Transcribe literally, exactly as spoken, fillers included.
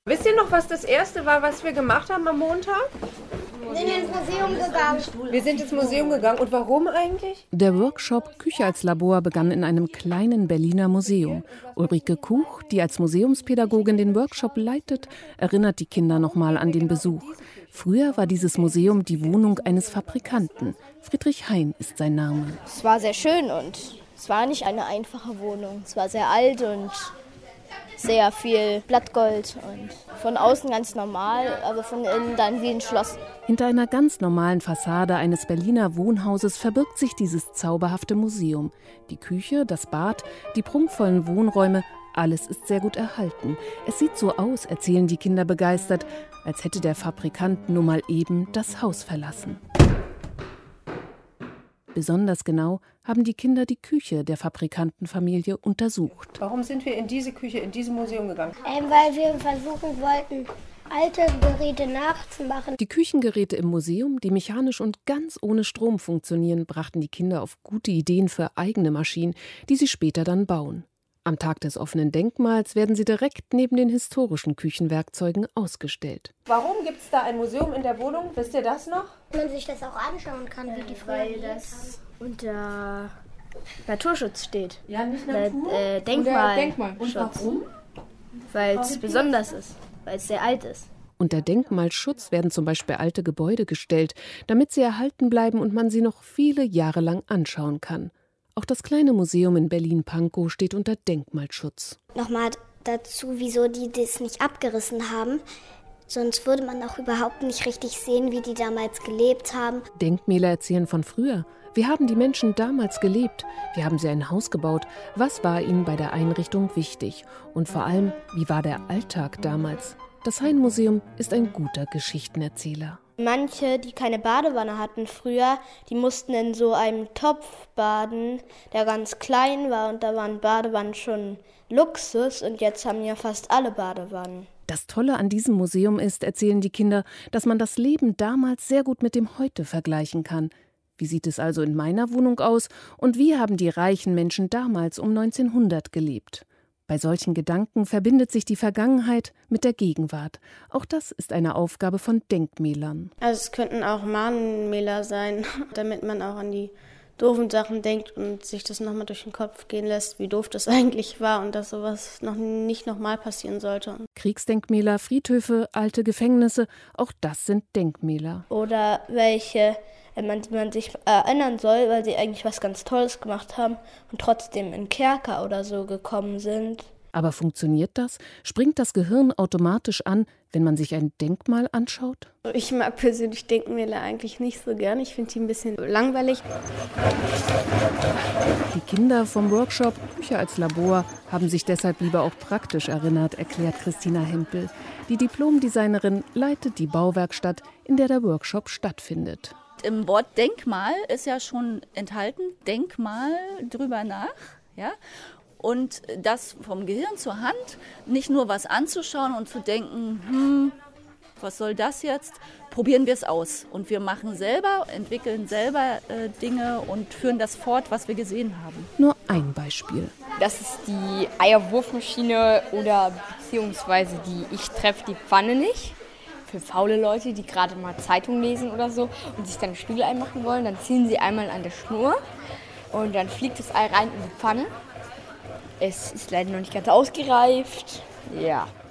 Wisst ihr noch, was das erste war, was wir gemacht haben am Montag? Wir sind ins Museum gegangen. Wir sind ins Museum gegangen. Und warum eigentlich? Der Workshop Küche als Labor begann in einem kleinen Berliner Museum. Ulrike Kuch, die als Museumspädagogin den Workshop leitet, erinnert die Kinder nochmal an den Besuch. Früher war dieses Museum die Wohnung eines Fabrikanten. Friedrich Hein ist sein Name. Es war sehr schön und es war nicht eine einfache Wohnung. Es war sehr alt und sehr viel Blattgold und von außen ganz normal, aber von innen dann wie ein Schloss. Hinter einer ganz normalen Fassade eines Berliner Wohnhauses verbirgt sich dieses zauberhafte Museum. Die Küche, das Bad, die prunkvollen Wohnräume, alles ist sehr gut erhalten. Es sieht so aus, erzählen die Kinder begeistert, als hätte der Fabrikant nur mal eben das Haus verlassen. Besonders genau haben die Kinder die Küche der Fabrikantenfamilie untersucht. Warum sind wir in diese Küche, in diesem Museum gegangen? Ähm, weil wir versuchen wollten, alte Geräte nachzumachen. Die Küchengeräte im Museum, die mechanisch und ganz ohne Strom funktionieren, brachten die Kinder auf gute Ideen für eigene Maschinen, die sie später dann bauen. Am Tag des offenen Denkmals werden sie direkt neben den historischen Küchenwerkzeugen ausgestellt. Warum gibt es da ein Museum in der Wohnung? Wisst ihr das noch? Man sich das auch anschauen kann, wie die früher Weil das unter Naturschutz steht. Ja, nicht Natur? Äh, Denkmal. Denkmal. Und warum? Weil es besonders ist, weil es sehr alt ist. Unter Denkmalschutz werden zum Beispiel alte Gebäude gestellt, damit sie erhalten bleiben und man sie noch viele Jahre lang anschauen kann. Auch das kleine Museum in Berlin-Pankow steht unter Denkmalschutz. Nochmal dazu, wieso die das nicht abgerissen haben. Sonst würde man auch überhaupt nicht richtig sehen, wie die damals gelebt haben. Denkmäler erzählen von früher. Wie haben die Menschen damals gelebt? Wie haben sie ein Haus gebaut? Was war ihnen bei der Einrichtung wichtig? Und vor allem, wie war der Alltag damals? Das Hein-Museum ist ein guter Geschichtenerzähler. Manche, die keine Badewanne hatten früher, die mussten in so einem Topf baden, der ganz klein war, und da waren Badewannen schon Luxus, und jetzt haben ja fast alle Badewannen. Das Tolle an diesem Museum ist, erzählen die Kinder, dass man das Leben damals sehr gut mit dem Heute vergleichen kann. Wie sieht es also in meiner Wohnung aus und wie haben die reichen Menschen damals um neunzehnhundert gelebt? Bei solchen Gedanken verbindet sich die Vergangenheit mit der Gegenwart. Auch das ist eine Aufgabe von Denkmälern. Also es könnten auch Mahnmäler sein, damit man auch an die doofen Sachen denkt und sich das nochmal durch den Kopf gehen lässt, wie doof das eigentlich war und dass sowas noch nicht nochmal passieren sollte. Kriegsdenkmäler, Friedhöfe, alte Gefängnisse, auch das sind Denkmäler. Oder welche, an die man sich erinnern soll, weil sie eigentlich was ganz Tolles gemacht haben und trotzdem in Kerker oder so gekommen sind. Aber funktioniert das? Springt das Gehirn automatisch an, wenn man sich ein Denkmal anschaut? Ich mag persönlich Denkmäler eigentlich nicht so gern. Ich finde die ein bisschen langweilig. Die Kinder vom Workshop Küche als Labor haben sich deshalb lieber auch praktisch erinnert, erklärt Christina Hempel. Die Diplomdesignerin leitet die Bauwerkstatt, in der der Workshop stattfindet. Im Wort Denkmal ist ja schon enthalten, Denkmal drüber nach, ja. Und das vom Gehirn zur Hand, nicht nur was anzuschauen und zu denken, hm, was soll das jetzt? Probieren wir es aus. Und wir machen selber, entwickeln selber äh, Dinge und führen das fort, was wir gesehen haben. Nur ein Beispiel. Das ist die Eierwurfmaschine oder beziehungsweise die Ich treffe die Pfanne nicht. Für faule Leute, die gerade mal Zeitung lesen oder so und sich dann Spiegelei machen wollen, dann ziehen sie einmal an der Schnur und dann fliegt das Ei rein in die Pfanne. Es ist leider noch nicht ganz ausgereift. Ja.